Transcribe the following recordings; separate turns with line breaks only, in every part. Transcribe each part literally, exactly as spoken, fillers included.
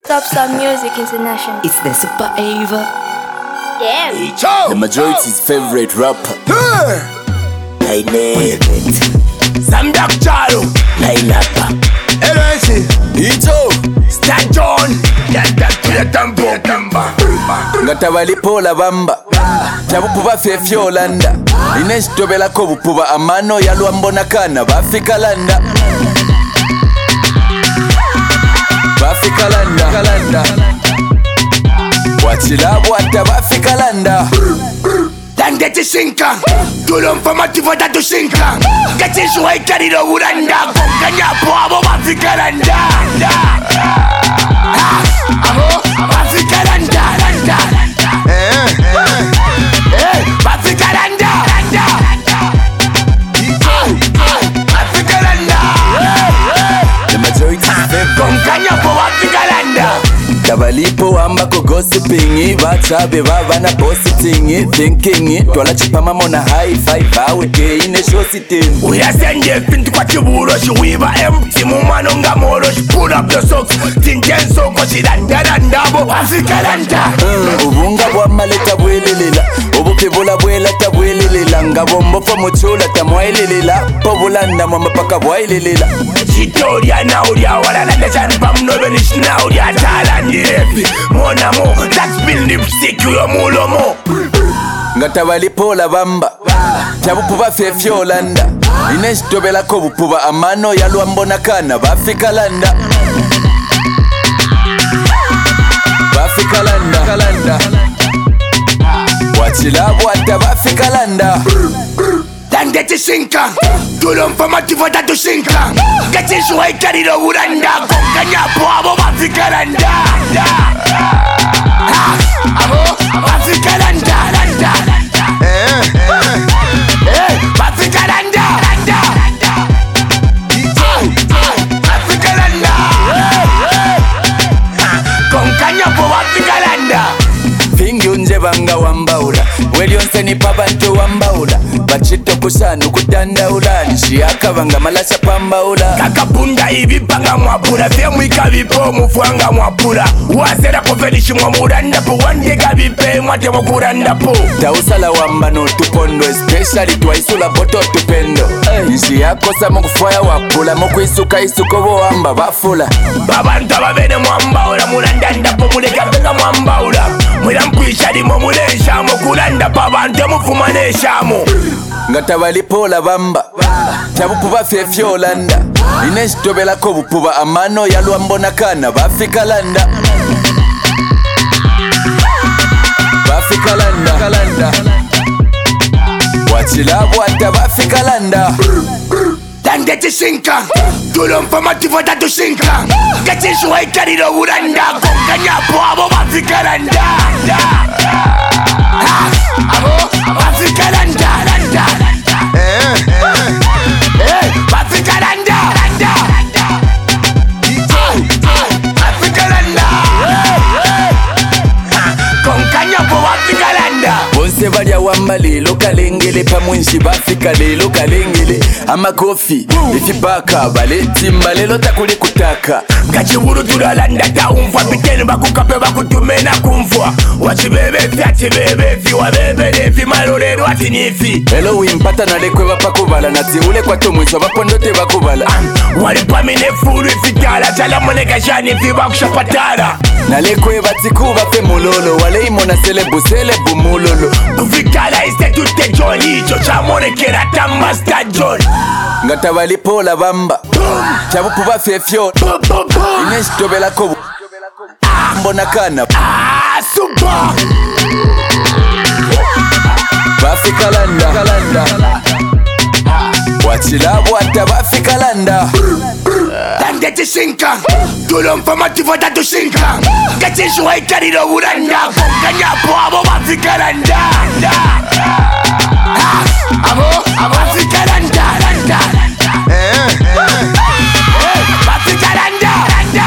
Top Star Music International.
It's the Super Ava.
Yeah.
The majority's favorite rapper.
Hey, Nate.
Sam Dak Charo.
Nailapa.
L S C. Ito. Stan John. Ngata balipola bamba. Chabupuba fefi Olanda. Ines tobela ko bupuba amano ya luambonakana bafika landa. Bafika landa kalanda. Wachilabu ata bafika landa. Tangeti shinka. Tulum fama tivota tu shinka. Gati shuai kariro uranda. Kanya po abo bafika landa. Abo bafika landa landa. Eh eh bafika landa landa. Bafika landa. The majority favorite. Kanya po bafika landa. Tabalipo ambako gossiping bachabe babana positing thinking twala chipama mona high five awe ke ine show sitting uyasenge pintu kwa chiburo shiwiba empty mumano ngamoro pull up your socks tingenso ko chidandana ndabo afikalanda ubunga bwa maleta bwelelela obukebola bwela tabwelelela ngabombo fa mochola tamwelelela pobulanda mama paka bwelelela chitoria na uria wala na chanpa mnobe ni snauria talandi Mon amour, that's been lipstick yo mulomo. Ngata balipola bamba. Chabupuba fefi Olanda. Ines tobela ko bupuba amano ya luambonakana bafika landa. Bafika landa kalanda. Wachilabu ata bafika landa. Tangeti shinka. Tulum fama tivota tu shinka. Gati shuai kariro uranda. Kanya po abo bafika landa. Abo bafika landa landa. Eh eh bafika landa landa. Bafika landa. Kanya po bafika landa. Fingi unje banga wambaula. Welionse ni pabantu wambaula. Bachito kusanu kutandaula. Nishiyaka banga malasha pambaula. Kakabunda ibi panga mwapura. Femu ikabipo mufuanga mwapura. Uwasera kufelishi mwamura ndapo. Wandega bipe mwate mwakura ndapo. Tausala wambano tupondo. Especially twaisula boto tupendo. Nishiyako sa mkufaya wapula. Moku isuka isuko wamba bafula. Babantu ababene mwambaula. Mulanda ndapo muleka benga mwambaula. Mwila mkuishadi mwamulesha mkulanda pabantu mufumanesha mo. Ngata balipola bamba. Chabupuba fefi Olanda. Ines tobela ko bupuba amano ya luambonakana bafika landa. Bafika landa kalanda. Wachilabu ata bafika landa. Tangeti shinka. Tulum fama tivota tu shinka. Gati shuai kariro uranda. Kanya po abo bafika landa. Abo bafika landa landa. Eh eh bafika landa landa. Bafika landa. Kanya po bafika landa. Bonse balya wamba lelo kalengele pamwenshi bafika lelo kalengele amakofi ifibaka baletimba lelo takuli kutaka ngachiburu tulalanda taumva biteni bakukape bakutumena kumvwa wachibebe fyachibebe fiwa bebe nefi malolero ati nifi elo wimpata nalekwe bapakubala nati ule kwa tomwiswa bapondote bakubala walipamine furu ifitala chalamoneka shani fibakushapatala nalekwe batikuba fe mulolo waleimona selebu selebu mulolo kufikala iste tute joni chocha monekera tamasta joni ngata balipola bamba chabupuba fefyo ines tobela ko mbonakana super bafika landa kalanda wachilabu ata bafika landa. Tangeti shinka. Tulum fama tivota tu shinka. Gati shuai kariro uranda. Kanya po abo bafika landa. Abo bafika landa landa. Eh eh bafika landa landa.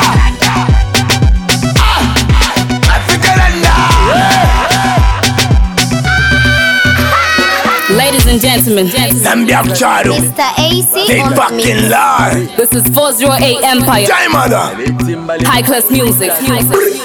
Bafika landa.
Ladies and gentlemen,
Zambia Charo,
Mister A C
they
on the
fucking
mix.
lie.
this is four oh eight Empire,
Time mother.
high class music.